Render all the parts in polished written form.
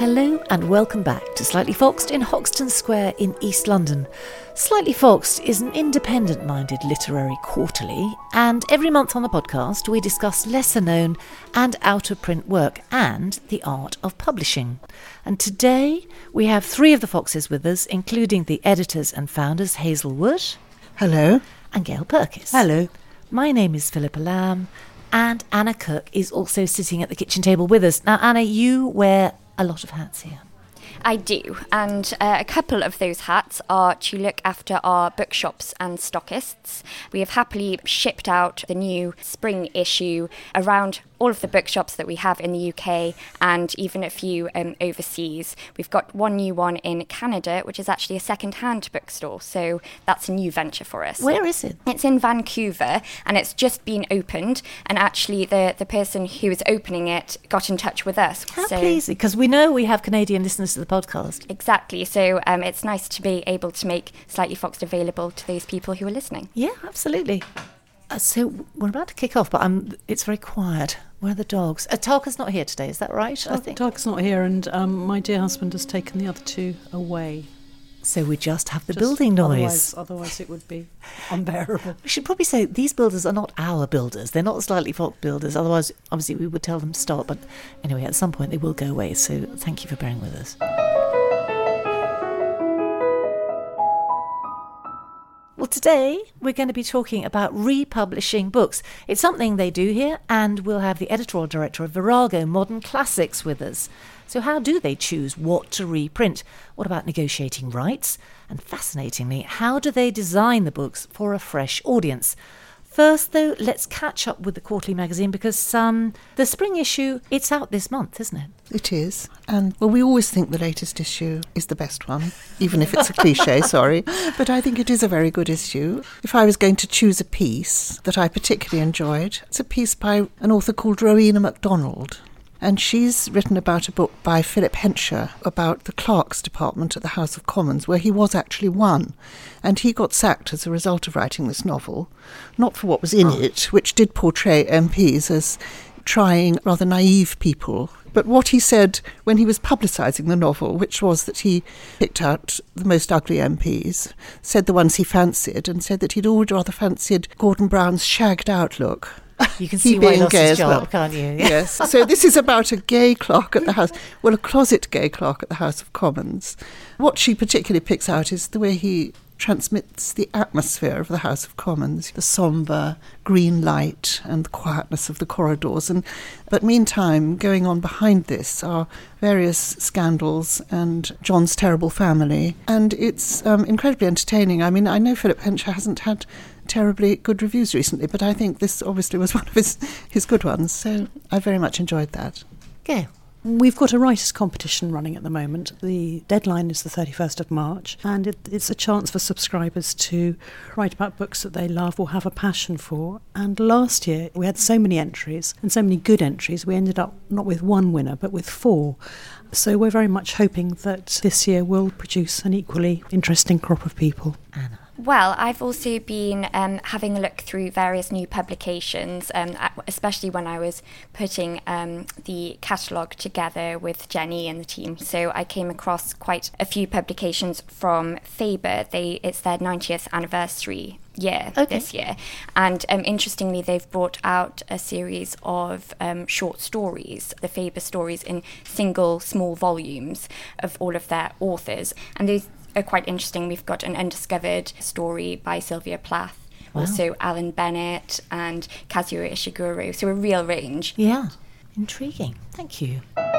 Hello and welcome back to Slightly Foxed in Hoxton Square in East London. Slightly Foxed is an independent-minded literary quarterly, and every month on the podcast we discuss lesser-known and out-of-print work and the art of publishing. And today we have three of the Foxes with us, including the editors and founders Hazel Wood. Hello. And Gail Purkis. Hello. My name is Philippa Lamb, and Anna Cook is also sitting at the kitchen table with us. Now, Anna, you wear a lot of hats here. I do, and a couple of those hats are to look after our bookshops and stockists. We have happily shipped out the new spring issue around all of the bookshops that we have in the UK and even a few overseas. We've got one new one in Canada, which is actually a second-hand bookstore, so that's a new venture for us. Where is it? It's in Vancouver, and it's just been opened, and actually the person who is opening it got in touch with us. How pleasing, because we know we have Canadian listeners to the podcast. Exactly, so it's nice to be able to make Slightly Foxed available to those people who are listening. Yeah, absolutely. So we're about to kick off, but it's very quiet. Where are the dogs? Tarka's not here today, is that right? I think Tarka's not here, and my dear husband has taken the other two away. So we just have the building noise. Otherwise it would be unbearable. We should probably say these builders are not our builders. They're not Slightly Foxed builders. Otherwise, obviously, we would tell them to stop. But anyway, at some point they will go away. So thank you for bearing with us. Well, today we're going to be talking about republishing books. It's something they do here, and we'll have the editorial director of Virago Modern Classics with us. So how do they choose what to reprint? What about negotiating rights? And fascinatingly, how do they design the books for a fresh audience? First, though, let's catch up with the quarterly magazine because the spring issue, it's out this month, isn't it? It is. And, well, we always think the latest issue is the best one, even if it's a cliché, sorry. But I think it is a very good issue. If I was going to choose a piece that I particularly enjoyed, it's a piece by an author called Rowena MacDonald. And she's written about a book by Philip Hensher about the clerks department at the House of Commons, where he was actually one. And he got sacked as a result of writing this novel, not for what was in it, which did portray MPs as trying, rather naive people. But what he said when he was publicising the novel, which was that he picked out the most ugly MPs, said the ones he fancied, and said that he'd always rather fancied Gordon Brown's shagged-out look. You can see why he lost his job, can't you? Yes. So this is about a gay clerk at the House, well, a closet gay clerk at the House of Commons. What she particularly picks out is the way he transmits the atmosphere of the House of Commons, the sombre green light and the quietness of the corridors. But meantime, going on behind this are various scandals and John's terrible family. And it's incredibly entertaining. I mean, I know Philip Hensher hasn't had terribly good reviews recently, but I think this obviously was one of his good ones. So I very much enjoyed that. Gail? We've got a writers' competition running at the moment. The deadline is the 31st of March, and it's a chance for subscribers to write about books that they love or have a passion for. And last year, we had so many entries, and so many good entries, we ended up not with one winner, but with 4. So we're very much hoping that this year will produce an equally interesting crop of people. Anna? Well, I've also been having a look through various new publications, especially when I was putting the catalogue together with Jenny and the team. So I came across quite a few publications from Faber. It's their 90th anniversary year this year. And interestingly, they've brought out a series of short stories, the Faber stories, in single small volumes of all of their authors. And these are quite interesting. We've got an undiscovered story by Sylvia Plath, also Alan Bennett and Kazuo Ishiguro, so a real range. Yeah, intriguing. Thank you.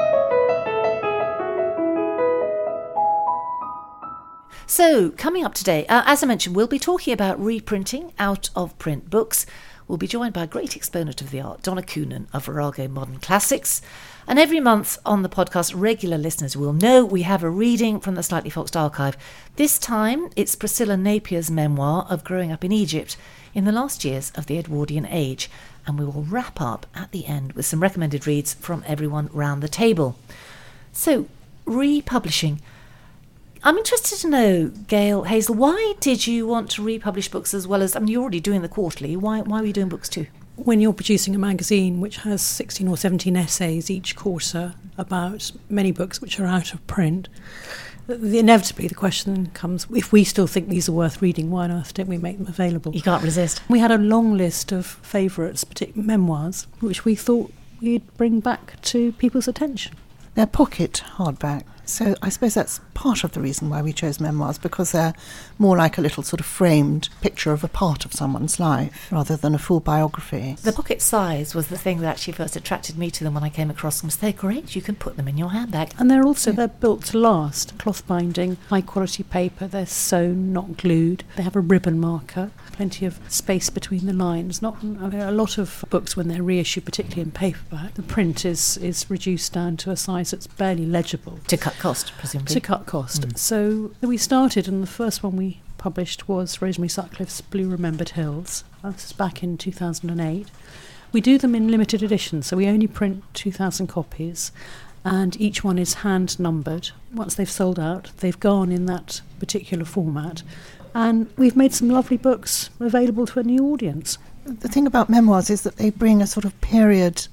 So, coming up today, as I mentioned, we'll be talking about reprinting out-of-print books. We'll be joined by a great exponent of the art, Donna Coonan of Virago Modern Classics. And every month on the podcast, regular listeners will know we have a reading from the Slightly Foxed archive. This time, it's Priscilla Napier's memoir of growing up in Egypt in the last years of the Edwardian age. And we will wrap up at the end with some recommended reads from everyone round the table. So, republishing. I'm interested to know, Gail, Hazel, why did you want to republish books as well as, you're already doing the quarterly. Why were you doing books too? when you're producing a magazine which has 16 or 17 essays each quarter about many books which are out of print, inevitably the question comes, if we still think these are worth reading, why on earth don't we make them available? You can't resist. We had a long list of favourites, particularly memoirs, which we thought we'd bring back to people's attention. They're pocket hardback, so I suppose that's part of the reason why we chose memoirs, because they're more like a little sort of framed picture of a part of someone's life rather than a full biography. The pocket size was the thing that actually first attracted me to them when I came across them. They're great, you can put them in your handbag. And they're built to last. Cloth binding, high quality paper, they're sewn, not glued. They have a ribbon marker, plenty of space between the lines. A lot of books, when they're reissued, particularly in paperback, the print is reduced down to a size that's barely legible. To cut cost, presumably. To cut cost. So we started, and the first one we published was Rosemary Sutcliffe's Blue Remembered Hills. This is back in 2008. We do them in limited edition, so we only print 2,000 copies, and each one is hand numbered. Once they've sold out, they've gone in that particular format, and we've made some lovely books available to a new audience. The thing about memoirs is that they bring a sort of period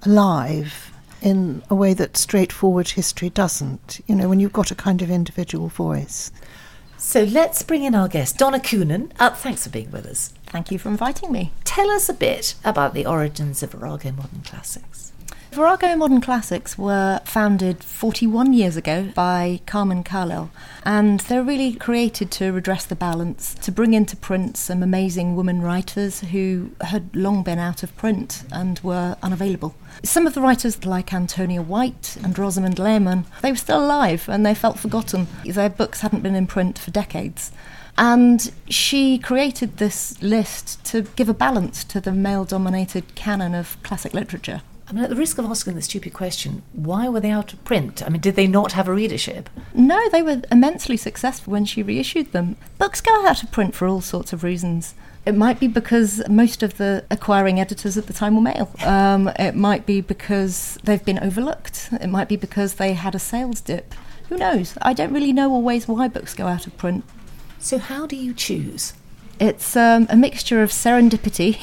alive in a way that straightforward history doesn't, when you've got a kind of individual voice. So let's bring in our guest, Donna Coonan. Thanks for being with us. Thank you for inviting me. Tell us a bit about the origins of Virago Modern Classics. Virago Modern Classics were founded 41 years ago by Carmen Carlyle, and they're really created to redress the balance, to bring into print some amazing women writers who had long been out of print and were unavailable. Some of the writers, like Antonia White and Rosamund Lehmann, they were still alive and they felt forgotten. Their books hadn't been in print for decades. And she created this list to give a balance to the male-dominated canon of classic literature. I mean, at the risk of asking the stupid question, why were they out of print? I mean, did they not have a readership? No, they were immensely successful when she reissued them. Books go out of print for all sorts of reasons. It might be because most of the acquiring editors at the time were male. It might be because they've been overlooked. It might be because they had a sales dip. Who knows? I don't really know always why books go out of print. So how do you choose? It's a mixture of serendipity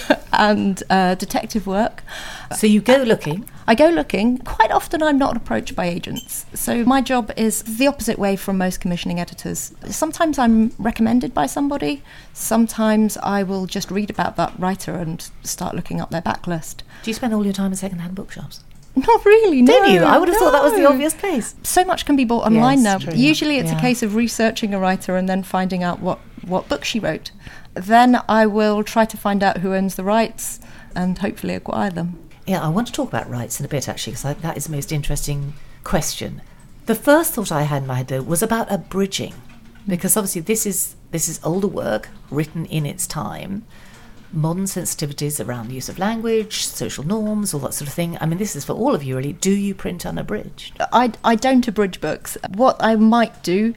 and detective work. So you go looking? I go looking. Quite often I'm not approached by agents. So my job is the opposite way from most commissioning editors. Sometimes I'm recommended by somebody. Sometimes I will just read about that writer and start looking up their backlist. Do you spend all your time in second-hand bookshops? Not really, no. Don't you? I would have thought that was the obvious place. So much can be bought online now. True. Usually it's a case of researching a writer and then finding out what book she wrote. Then I will try to find out who owns the rights and hopefully acquire them. Yeah, I want to talk about rights in a bit, actually, because that is the most interesting question. The first thought I had in my head, though, was about abridging, because obviously this is older work, written in its time, modern sensitivities around the use of language, social norms, all that sort of thing. I mean, this is for all of you, really. Do you print unabridged? I don't abridge books. What I might do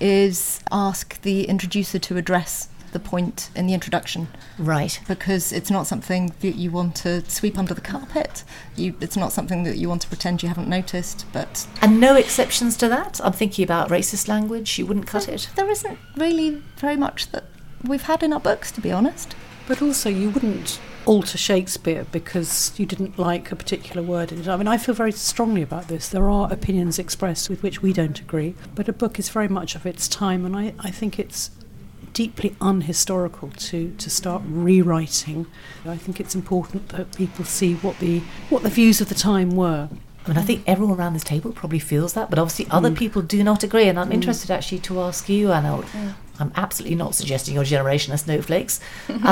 is ask the introducer to address the point in the introduction. Right. Because it's not something that you want to sweep under the carpet. It's not something that you want to pretend you haven't noticed. And no exceptions to that? I'm thinking about racist language. You wouldn't cut it? There isn't really very much that we've had in our books, to be honest. But also you wouldn't alter Shakespeare because you didn't like a particular word in it. I mean, I feel very strongly about this. There are opinions expressed with which we don't agree, but a book is very much of its time, and I think it's deeply unhistorical to start rewriting. I think it's important that people see what the views of the time were. I mean, I think everyone around this table probably feels that, but obviously other people do not agree, and I'm interested actually to ask you, Anna. I'm absolutely not suggesting your generation are snowflakes,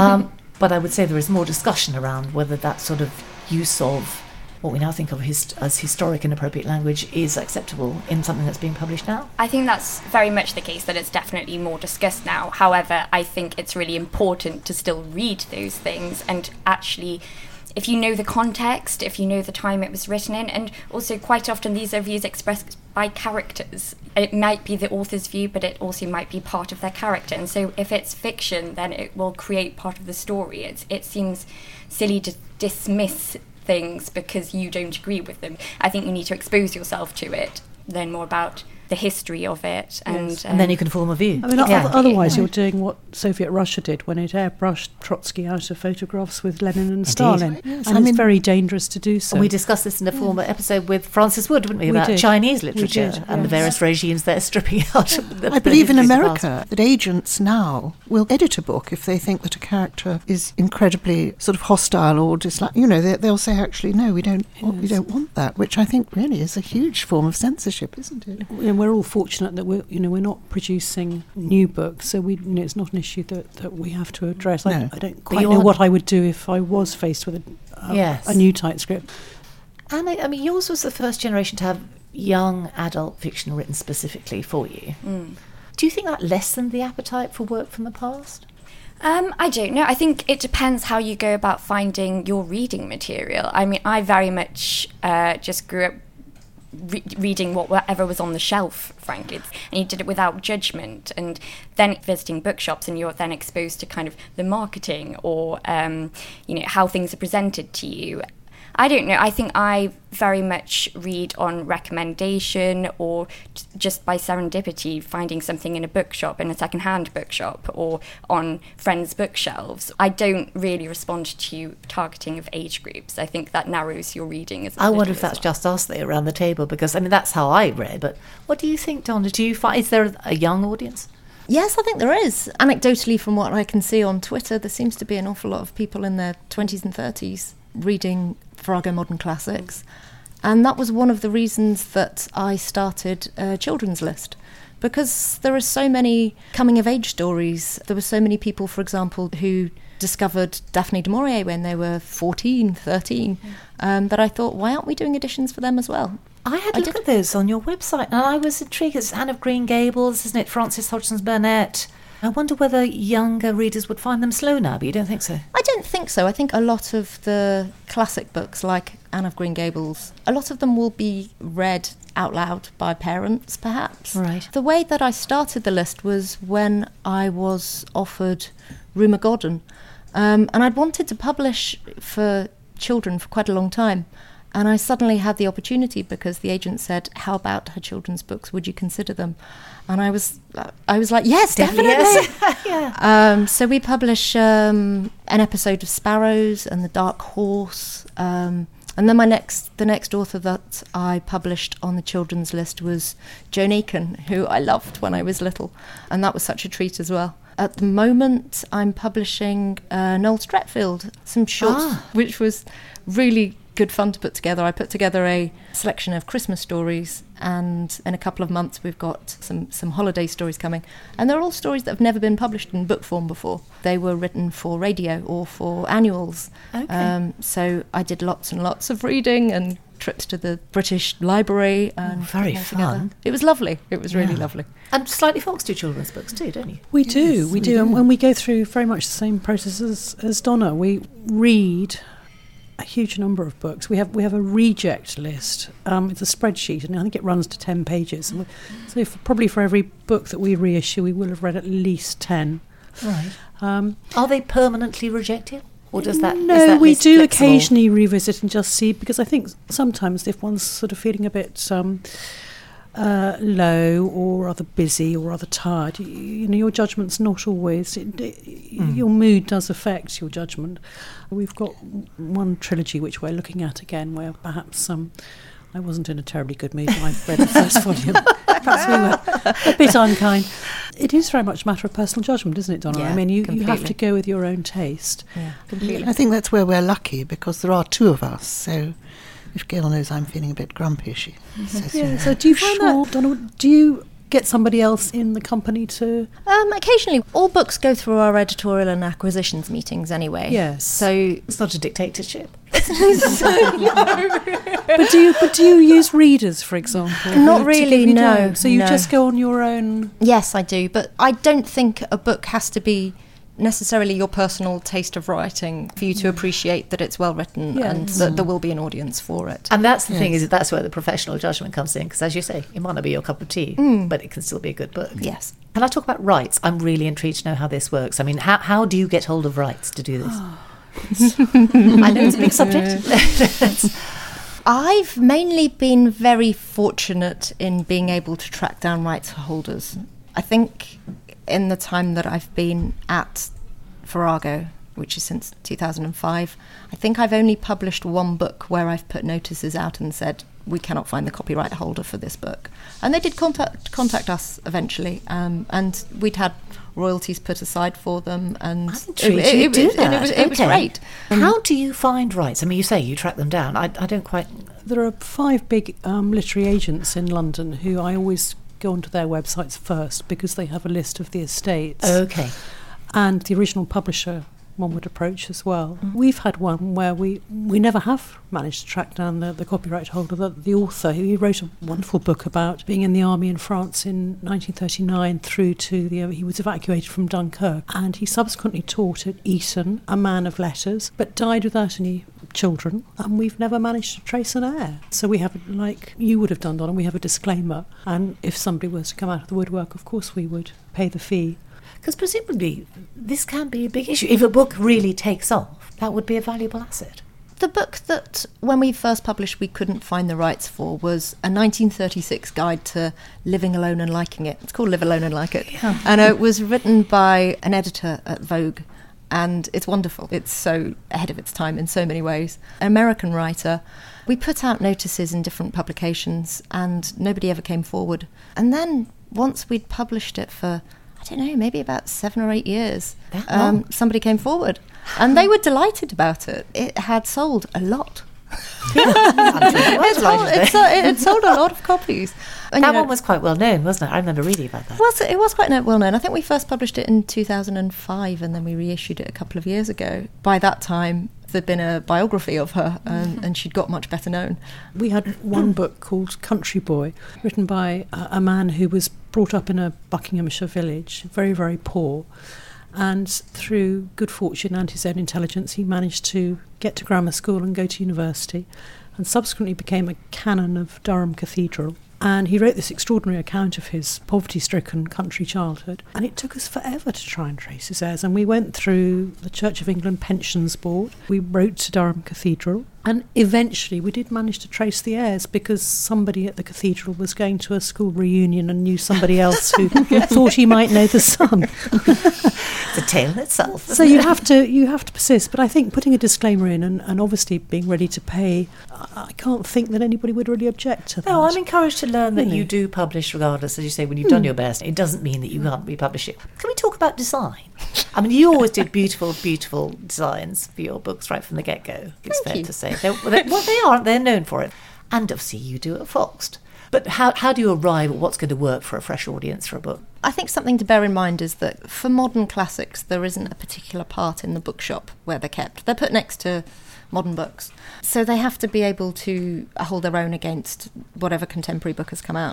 but I would say there is more discussion around whether that sort of use of what we now think of as historic inappropriate language is acceptable in something that's being published now. I think that's very much the case, that it's definitely more discussed now. However, I think it's really important to still read those things and actually, if you know the context, if you know the time it was written in, and also quite often these are views expressed by characters. It might be the author's view, but it also might be part of their character. And so if it's fiction, then it will create part of the story. It seems silly to dismiss things because you don't agree with them. I think you need to expose yourself to it, learn more about the history of it. And then you can form a view. I mean, otherwise you're doing what Soviet Russia did when it airbrushed Trotsky out of photographs with Lenin and Stalin. Yes. And it's very dangerous to do so. And we discussed this in a former episode with Francis Wood, didn't we, about Chinese literature and the various regimes they're stripping out of the I believe in history of the America past. that agents now will edit a book if they think that a character is incredibly sort of hostile or dislike. They'll say, actually, no, we don't want that, which I think really is a huge form of censorship, isn't it? And we're all fortunate that we're not producing new books, so it's not an issue that we have to address. No. I don't quite know what I would do if I was faced with a new type script. And I mean, yours was the first generation to have young adult fiction written specifically for you. Do you think that lessened the appetite for work from the past? I don't know. I think it depends how you go about finding your reading material. I mean, I very much just grew up reading whatever was on the shelf, frankly, and you did it without judgment, and then visiting bookshops, and you're then exposed to kind of the marketing or how things are presented to you. I don't know. I think I very much read on recommendation or just by serendipity, finding something in a bookshop, in a second-hand bookshop, or on friends' bookshelves. I don't really respond to targeting of age groups. I think that narrows your reading. I wonder if that's just us there around the table, because I mean that's how I read. But what do you think, Donna? Do you find is there a young audience? Yes, I think there is. Anecdotally, from what I can see on Twitter, there seems to be an awful lot of people in their 20s and 30s reading Virago Modern Classics. And that was one of the reasons that I started a children's list, because there are so many coming-of-age stories. There were so many people, for example, who discovered Daphne du Maurier when they were 14, 13, that I thought, why aren't we doing editions for them as well? I had a look at those on your website, and I was intrigued. It's Anne of Green Gables, isn't it? Frances Hodgson Burnett. I wonder whether younger readers would find them slow now, but you don't think so? I don't think so. I think a lot of the classic books, like Anne of Green Gables, a lot of them will be read out loud by parents, perhaps. Right. The way that I started the list was when I was offered Rumour Godden. And I'd wanted to publish for children for quite a long time. And I suddenly had the opportunity because the agent said, how about her children's books? Would you consider them? And I was like, yes, definitely. Yes. Yeah. So we publish an episode of Sparrows and The Dark Horse. And then the next author that I published on the children's list was Joan Aiken, who I loved when I was little. And that was such a treat as well. At the moment, I'm publishing Noel Stretfield, some shorts, which was really good fun to put together. I put together a selection of Christmas stories, and in a couple of months we've got some holiday stories coming, and they're all stories that have never been published in book form before. They were written for radio or for annuals. Okay. So I did lots and lots of reading and trips to the British Library. And very fun. It was lovely. It was really lovely. And Slightly Fox do children's books too, don't you? We do. And when we go through very much the same process as Donna, we read a huge number of books. We have a reject list. It's a spreadsheet, and I think it runs to 10 pages. And so probably for every book that we reissue, we will have read at least 10. Right. Are they permanently rejected? Or does that... No, is that we list do flexible? occasionally revisit and just see, because I think sometimes if one's sort of feeling a bit low or rather busy or rather tired, your judgment's not always... Your mood does affect your judgment. We've got one trilogy which we're looking at again where perhaps I wasn't in a terribly good mood when I read the first volume. Perhaps we were a bit unkind. It is very much a matter of personal judgment, isn't it, Donna? Yeah, I mean, you completely. have to go with your own taste. Yeah, completely. I think that's where we're lucky, because there are two of us, so if Gail knows I'm feeling a bit grumpy, she says, Yeah, so do you find that, Donna, do you get somebody else in the company to... Occasionally. All books go through our editorial and acquisitions meetings anyway. Yes. So It's not a dictatorship. But do you use readers, for example? Not to really, give you no, time? So you no. just go on your own... yes, I do. But I don't think a book has to be necessarily your personal taste of writing for you to appreciate that it's well written and that there will be an audience for it. And that's the thing, is that that's where the professional judgment comes in, because as you say, it might not be your cup of tea, but it can still be a good book. Yes. Can I talk about rights? I'm really intrigued to know how this works. I mean, how do you get hold of rights to do this? I know it's a big subject. I've mainly been very fortunate in being able to track down rights holders. I think in the time that I've been at Virago, which is since 2005, I think I've only published one book where I've put notices out and said, we cannot find the copyright holder for this book. And they did contact us eventually, and we'd had royalties put aside for them, and it was great. How do you find rights? I mean, you say you track them down. I don't quite... There are 5 big literary agents in London who I always go onto their websites first because they have a list of the estates. Okay. And the original publisher one would approach as well. We've had one where we never have managed to track down the copyright holder. The author, he wrote a wonderful book about being in the army in France in 1939 through to he was evacuated from Dunkirk, and he subsequently taught at Eton, a man of letters, but died without any children, and we've never managed to trace an heir. So we have, like you would have done, Donna, we have a disclaimer, and if somebody was to come out of the woodwork, of course we would pay the fee. Because presumably this can be a big issue. If a book really takes off, that would be a valuable asset. The book that, when we first published, we couldn't find the rights for was a 1936 guide to living alone and liking it. It's called Live Alone and Like It. Yeah. And it was written by an editor at Vogue, and it's wonderful. It's so ahead of its time in so many ways. An American writer. We put out notices in different publications, and nobody ever came forward. And then once we'd published it for, I don't know, maybe about 7 or 8 years, somebody came forward, and they were delighted about it. It had sold a lot. It sold a lot of copies. And, that one was quite well known, wasn't it? I remember reading about that. Well, it was quite well known. I think we first published it in 2005, and then we reissued it a couple of years ago. By that time, there'd been a biography of her, and she'd got much better known. We had one book called Country Boy, written by a man who was brought up in a Buckinghamshire village, very, very poor. And through good fortune and his own intelligence, he managed to get to grammar school and go to university, and subsequently became a canon of Durham Cathedral. And he wrote this extraordinary account of his poverty-stricken country childhood. And it took us forever to try and trace his heirs. And we went through the Church of England Pensions Board. We wrote to Durham Cathedral. And eventually we did manage to trace the heirs, because somebody at the cathedral was going to a school reunion and knew somebody else who thought he might know the son. It's a tale in itself. So you have to persist. But I think putting a disclaimer in and obviously being ready to pay, I can't think that anybody would really object to that. No, I'm encouraged to learn that you do publish regardless, as you say, when you've done your best. It doesn't mean that you can't republish it. Can we talk about design? I mean, you always did beautiful, beautiful designs for your books right from the get-go, it's fair to say. They're known for it. And obviously you do at Foxed. But how do you arrive at what's going to work for a fresh audience for a book? I think something to bear in mind is that for modern classics, there isn't a particular part in the bookshop where they're kept. They're put next to modern books. So they have to be able to hold their own against whatever contemporary book has come out.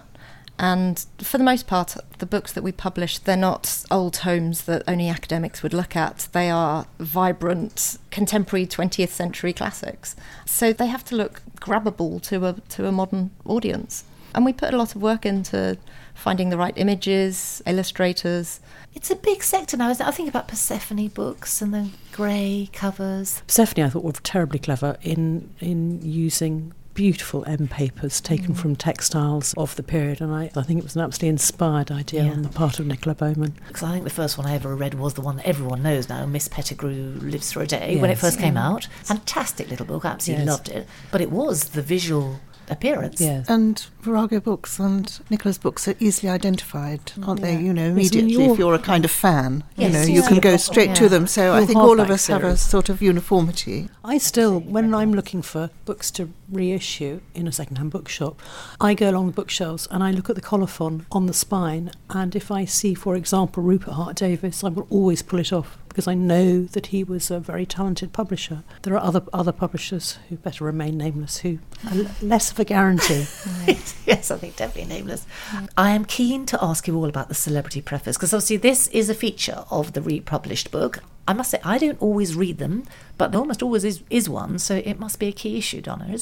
And for the most part, the books that we publish, they're not old tomes that only academics would look at. They are vibrant, contemporary 20th century classics. So they have to look grabbable to a modern audience. And we put a lot of work into finding the right images, illustrators. It's a big sector now, isn't it? I think about Persephone books and the grey covers. Persephone, I thought, were terribly clever in using beautiful M papers taken from textiles of the period, and I think it was an absolutely inspired idea on the part of Nicola Bowman. Because I think the first one I ever read was the one that everyone knows now, Miss Pettigrew Lives for a Day, when it first came out. Fantastic little book, absolutely loved it. But it was the visual appearance. Yes. And Virago books and Nicola's books are easily identified, aren't they? You know, immediately if you're a kind of fan, you can go straight to them. So I think all of us have a sort of uniformity. I still, when I'm looking for books to reissue in a second-hand bookshop, I go along the bookshelves and I look at the colophon on the spine, and if I see, for example, Rupert Hart Davis, I will always pull it off, because I know that he was a very talented publisher. There are other publishers who better remain nameless, who are less of a guarantee. Yes, I think definitely nameless. I am keen to ask you all about the celebrity preface, because obviously this is a feature of the republished book. I must say, I don't always read them, but there almost always is one, so it must be a key issue, Donna, is it?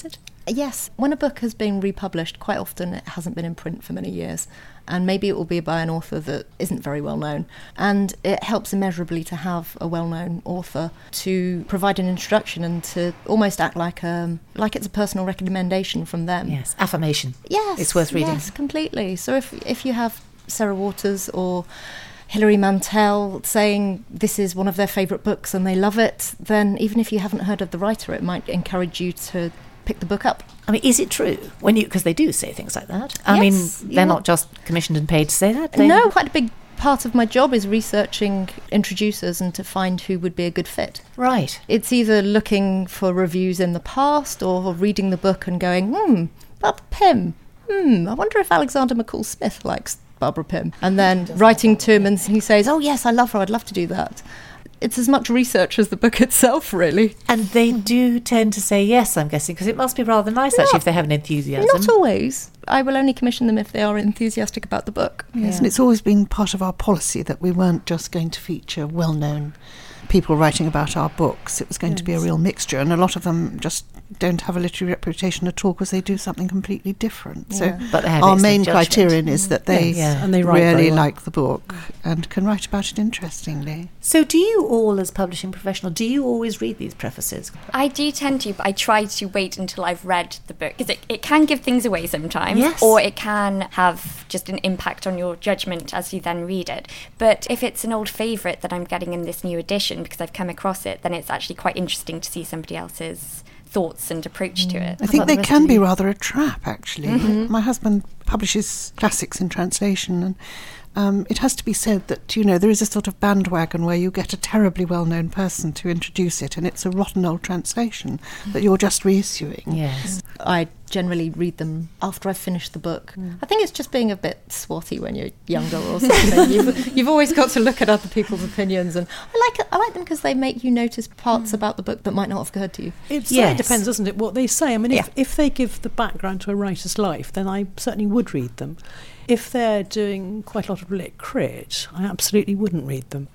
Yes, when a book has been republished, quite often it hasn't been in print for many years. And maybe it will be by an author that isn't very well known. And it helps immeasurably to have a well-known author to provide an introduction and to almost act like it's a personal recommendation from them. Yes, affirmation. Yes. It's worth reading. Yes, completely. So if you have Sarah Waters or Hilary Mantel saying this is one of their favourite books and they love it, then even if you haven't heard of the writer, it might encourage you to pick the book up. I mean, is it true? Because they do say things like that. I Yes, mean, they're not just commissioned and paid to say that. No, quite a big part of my job is researching introducers and to find who would be a good fit. Right. It's either looking for reviews in the past or reading the book and going, Barbara Pym. I wonder if Alexander McCall Smith likes Barbara Pym. And then writing to him and he says, oh yes, I love her, I'd love to do that. It's as much research as the book itself, really. And they do tend to say yes, I'm guessing, because it must be rather nice, actually, if they have an enthusiasm. Not always. I will only commission them if they are enthusiastic about the book. Yes, and it's always been part of our policy that we weren't just going to feature well-known people writing about our books. It was going to be a real mixture, and a lot of them just don't have a literary reputation at all because they do something completely different. So But they have our excellent main judgment. criterion is that they, and they write very really well. like the book and can write about it interestingly. So do you all, as publishing professional, do you always read these prefaces? I do tend to, but I try to wait until I've read the book, because it can give things away sometimes, Yes. or it can have just an impact on your judgment as you then read it. But if it's an old favourite that I'm getting in this new edition because I've come across it, then it's actually quite interesting to see somebody else's thoughts and approach to it. I think about they the rest can of be you? rather a trap, actually. My husband publishes classics in translation, and it has to be said that, you know, there is a sort of bandwagon where you get a terribly well-known person to introduce it, and it's a rotten old translation that you're just reissuing. Yes. I generally read them after I've finished the book. I think it's just being a bit swotty when you're younger or something. You've always got to look at other people's opinions, and I like them because they make you notice parts about the book that might not have occurred to you. It Yes. depends, doesn't it, what they say. I mean, Yeah. if they give the background to a writer's life, then I certainly would read them. If they're doing quite a lot of lit crit, I absolutely wouldn't read them.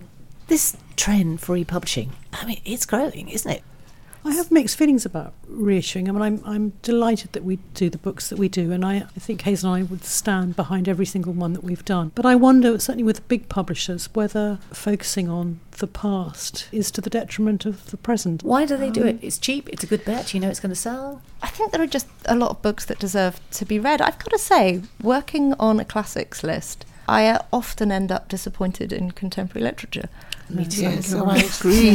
This trend for republishing, I mean, it's growing, isn't it? I have mixed feelings about reissuing. I mean, I'm delighted that we do the books that we do, and I think Hazel and I would stand behind every single one that we've done. But I wonder, certainly with the big publishers, whether focusing on the past is to the detriment of the present. Why do they do it? It's cheap, it's a good bet, you know it's going to sell. I think there are just a lot of books that deserve to be read. I've got to say, working on a classics list, I often end up disappointed in contemporary literature. Me too. Yes, so I agree.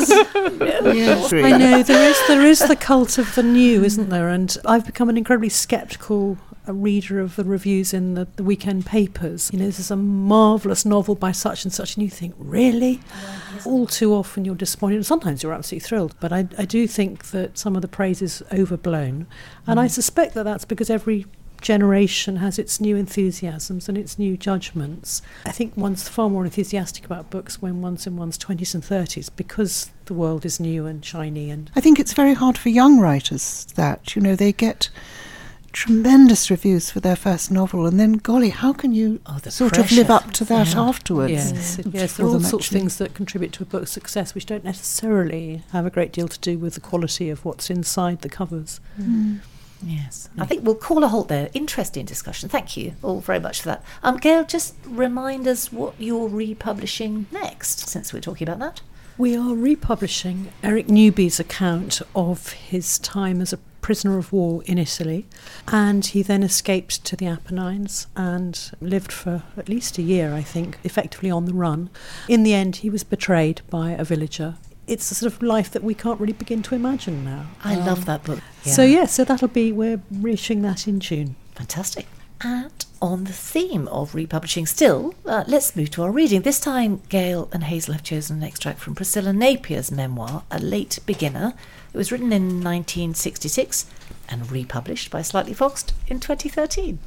Yes. I know there is the cult of the new, isn't there? And I've become an incredibly sceptical reader of the reviews in the weekend papers. You know, this is a marvellous novel by such and such, and you think, really? All too often you're disappointed, and sometimes you're absolutely thrilled. But I do think that some of the praise is overblown, and I suspect that that's because every generation has its new enthusiasms and its new judgments. I think one's far more enthusiastic about books when one's in one's 20s and 30s because the world is new and shiny. And I think it's very hard for young writers that, you know, they get tremendous reviews for their first novel, and then, golly, how can you the sort of pressure. live up to that Yeah. afterwards? yes, For there are all them, sorts of actually. things that contribute to a book's success which don't necessarily have a great deal to do with the quality of what's inside the covers. Yes. I think we'll call a halt there. Interesting discussion. Thank you all very much for that. Gail, just remind us what you're republishing next, since we're talking about that. We are republishing Eric Newby's account of his time as a prisoner of war in Italy, and he then escaped to the Apennines and lived for at least a year, I think, effectively on the run. In the end, he was betrayed by a villager. It's a sort of life that we can't really begin to imagine now. I love that book. So we're reissuing that in June. Fantastic. And on the theme of republishing still, let's move to our reading. This time, Gail and Hazel have chosen an extract from Priscilla Napier's memoir, A Late Beginner. It was written in 1966 and republished by Slightly Foxed in 2013.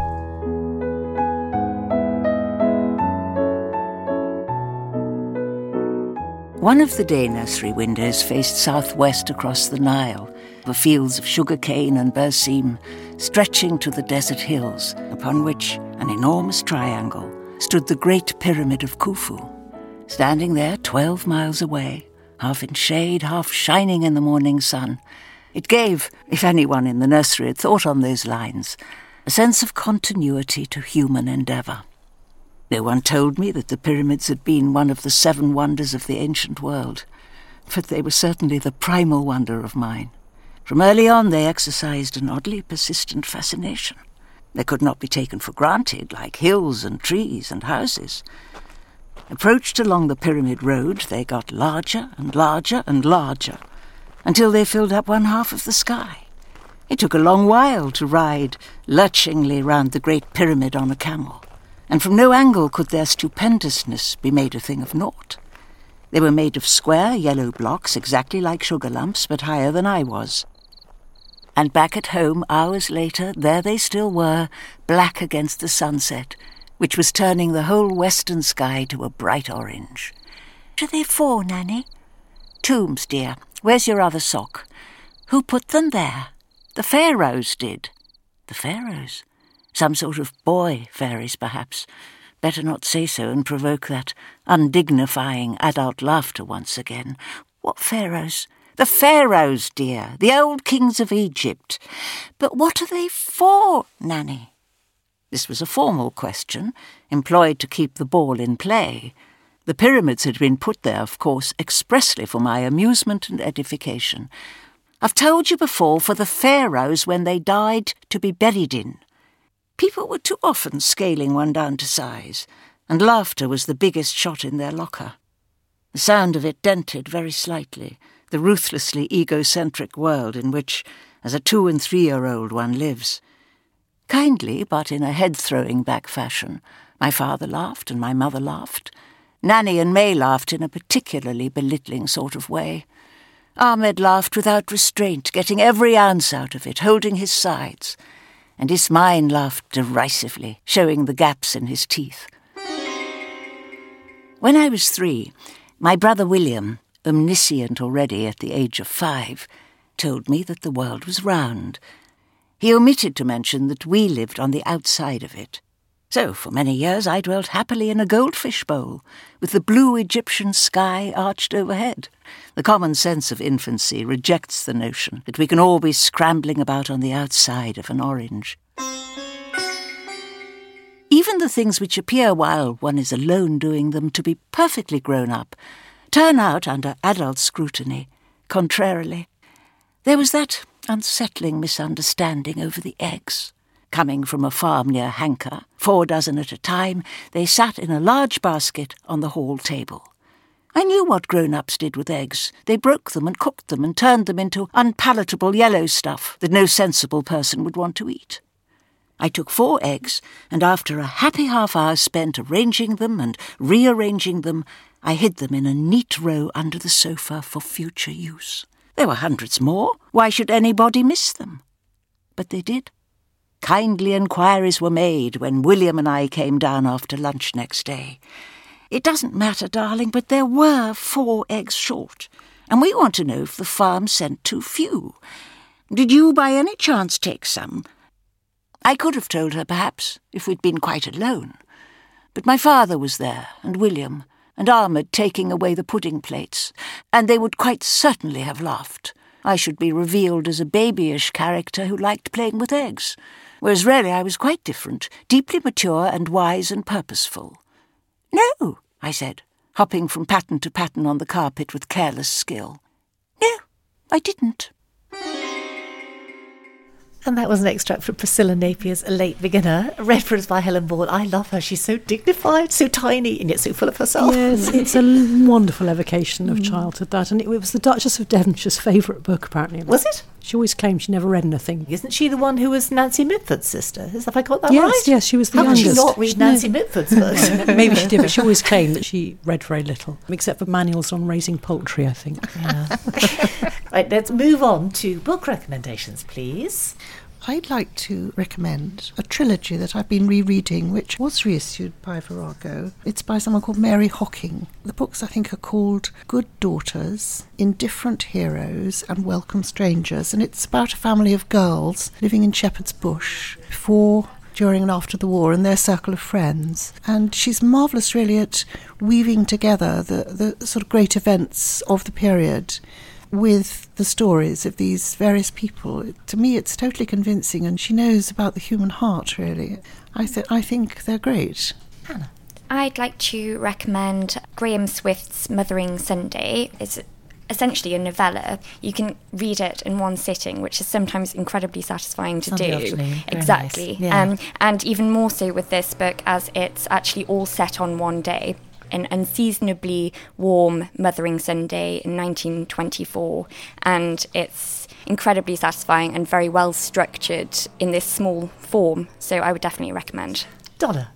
One of the day nursery windows faced southwest across the Nile, the fields of sugarcane and berseem stretching to the desert hills, upon which, an enormous triangle, stood the Great Pyramid of Khufu. Standing there 12 miles away, half in shade, half shining in the morning sun, It gave, if anyone in the nursery had thought on those lines, a sense of continuity to human endeavour. No one told me that the pyramids had been one of the 7 wonders of the ancient world, but they were certainly the primal wonder of mine. From early on they exercised an oddly persistent fascination. They could not be taken for granted, like hills and trees and houses. Approached along the Pyramid Road, they got larger and larger and larger, until they filled up one half of the sky. It took a long while to ride lurchingly round the Great Pyramid on a camel, and from no angle could their stupendousness be made a thing of naught. They were made of square yellow blocks, exactly like sugar lumps, but higher than I was. And back at home, hours later, there they still were, black against the sunset, which was turning the whole western sky to a bright orange. What are they for, Nanny? Tombs, dear. Where's your other sock? Who put them there? The pharaohs did. The pharaohs? Some sort of boy fairies, perhaps. Better not say so and provoke that undignifying adult laughter once again. What pharaohs? The pharaohs, dear. The old kings of Egypt. But what are they for, Nanny? This was a formal question, employed to keep the ball in play. The pyramids had been put there, of course, expressly for my amusement and edification. I've told you before, for the pharaohs when they died to be buried in. People were too often scaling one down to size, and laughter was the biggest shot in their locker. The sound of it dented very slightly the ruthlessly egocentric world in which, as a 2- and 3-year-old, one lives. Kindly, but in a head-throwing back fashion, my father laughed and my mother laughed. Nanny and May laughed in a particularly belittling sort of way. Ahmed laughed without restraint, getting every ounce out of it, holding his sides, and Ismail laughed derisively, showing the gaps in his teeth. When I was 3, my brother William, omniscient already at the age of 5, told me that the world was round. He omitted to mention that we lived on the outside of it. So, for many years, I dwelt happily in a goldfish bowl, with the blue Egyptian sky arched overhead. The common sense of infancy rejects the notion that we can all be scrambling about on the outside of an orange. Even the things which appear while one is alone doing them to be perfectly grown up turn out under adult scrutiny, contrarily. There was that unsettling misunderstanding over the eggs. Coming from a farm near Hanker, 4 dozen at a time, they sat in a large basket on the hall table. I knew what grown-ups did with eggs. They broke them and cooked them and turned them into unpalatable yellow stuff that no sensible person would want to eat. I took 4 eggs, and after a happy half-hour spent arranging them and rearranging them, I hid them in a neat row under the sofa for future use. There were hundreds more. Why should anybody miss them? But they did. Kindly inquiries were made when William and I came down after lunch next day. It doesn't matter, darling, but there were 4 eggs short, and we want to know if the farm sent too few. Did you by any chance take some? I could have told her, perhaps, if we'd been quite alone. But my father was there, and William, and Ahmed taking away the pudding plates, and they would quite certainly have laughed. I should be revealed as a babyish character who liked playing with eggs, whereas really I was quite different, deeply mature and wise and purposeful. "No," I said, hopping from pattern to pattern on the carpet with careless skill. "No, I didn't." And that was an extract from Priscilla Napier's A Late Beginner, read for us by Helen Vaughan. I love her. She's so dignified, so tiny, and yet so full of herself. Yes, it's a wonderful evocation of childhood, that. And it was the Duchess of Devonshire's favourite book, apparently. Was it? She always claimed she never read anything. Isn't she the one who was Nancy Mitford's sister? Have I got that right? Yes, she was the How youngest. How could she not read Nancy Mitford's books? Maybe she did, but she always claimed that she read very little, except for manuals on raising poultry, I think. Yeah. Right, let's move on to book recommendations, please. I'd like to recommend a trilogy that I've been rereading, which was reissued by Virago. It's by someone called Mary Hocking. The books, I think, are called Good Daughters, Indifferent Heroes and Welcome Strangers, and it's about a family of girls living in Shepherd's Bush before, during and after the war, and their circle of friends. And she's marvellous, really, at weaving together the sort of great events of the period with the stories of these various people. To me, it's totally convincing, and she knows about the human heart, really. I think they're great. Hannah? I'd like to recommend Graham Swift's Mothering Sunday. It's essentially a novella. You can read it in one sitting, which is sometimes incredibly satisfying to Sunday do. afternoon. Very Exactly. nice. Yeah. And even more so with this book, as it's actually all set on one day. An unseasonably warm Mothering Sunday in 1924, and it's incredibly satisfying and very well structured in this small form, so I would definitely recommend. Donna?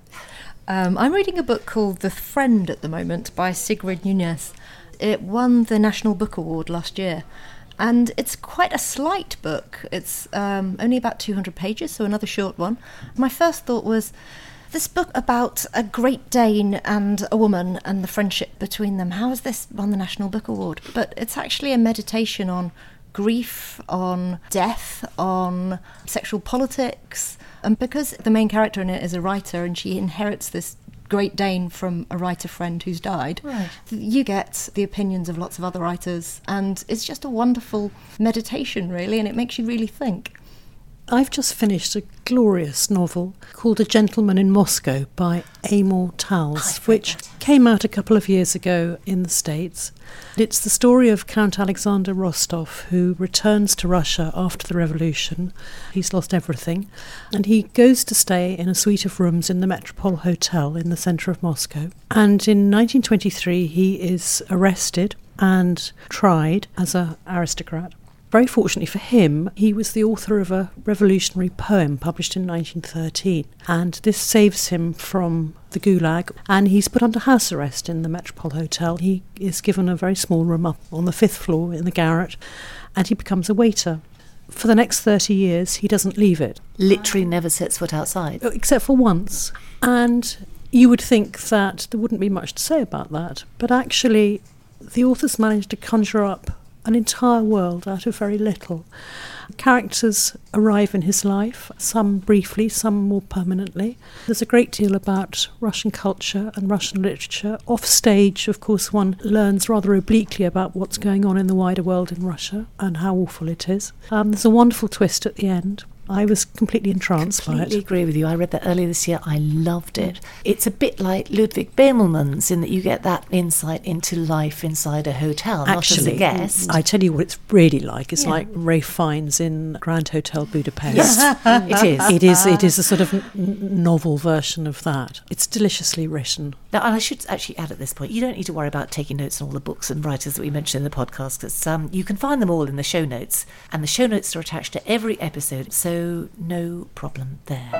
I'm reading a book called The Friend at the moment by Sigrid Nunez. It won the National Book Award last year, and it's quite a slight book. It's only about 200 pages, so another short one. My first thought was, this book about a Great Dane and a woman and the friendship between them, how has this won the National Book Award? But it's actually a meditation on grief, on death, on sexual politics. And because the main character in it is a writer and she inherits this Great Dane from a writer friend who's died, Right. you get the opinions of lots of other writers, and it's just a wonderful meditation, really, and it makes you really think. I've just finished a glorious novel called A Gentleman in Moscow by Amor Towles, which came out a couple of years ago in the States. It's the story of Count Alexander Rostov, who returns to Russia after the revolution. He's lost everything, and he goes to stay in a suite of rooms in the Metropole Hotel in the centre of Moscow. And in 1923 he is arrested and tried as an aristocrat. Very fortunately for him, he was the author of a revolutionary poem published in 1913, and this saves him from the Gulag, and he's put under house arrest in the Metropole Hotel. He is given a very small room up on the 5th floor in the garret, and he becomes a waiter. For the next 30 years, he doesn't leave it. Literally never sets foot outside. Except for once. And you would think that there wouldn't be much to say about that, but actually the author's managed to conjure up an entire world out of very little. Characters arrive in his life, some briefly, some more permanently. There's a great deal about Russian culture and Russian literature. Off stage, of course, one learns rather obliquely about what's going on in the wider world in Russia and how awful it is. There's a wonderful twist at the end. I was completely entranced by Completely it. agree with you. I read that earlier this year. I loved it. It's a bit like Ludwig Bemelmans in that you get that insight into life inside a hotel, not as a guest. I tell you what it's really like. It's Yeah. like Ralph Fiennes in Grand Hotel Budapest. It is. It is a sort of novel version of that. It's deliciously written. Now, and I should actually add at this point, you don't need to worry about taking notes on all the books and writers that we mentioned in the podcast, because you can find them all in the show notes, and the show notes are attached to every episode, so no problem there.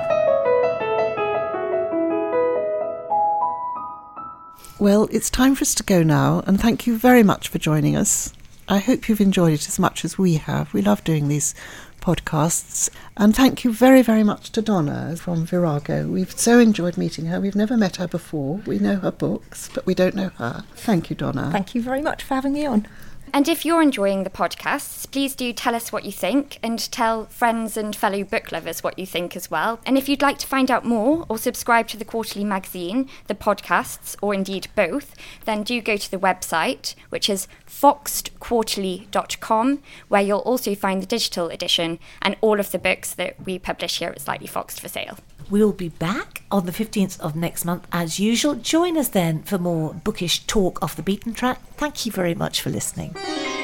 Well, it's time for us to go now, and thank you very much for joining us. I hope you've enjoyed it as much as we have. We love doing these podcasts. And thank you very, very much to Donna from Virago. We've so enjoyed meeting her. We've never met her before. We know her books, but we don't know her. Thank you, Donna. Thank you very much for having me on. And if you're enjoying the podcasts, please do tell us what you think and tell friends and fellow book lovers what you think as well. And if you'd like to find out more or subscribe to the quarterly magazine, the podcasts, or indeed both, then do go to the website, which is foxedquarterly.com, where you'll also find the digital edition and all of the books that we publish here at Slightly Foxed for sale. We'll be back on the 15th of next month as usual. Join us then for more bookish talk off the beaten track. Thank you very much for listening.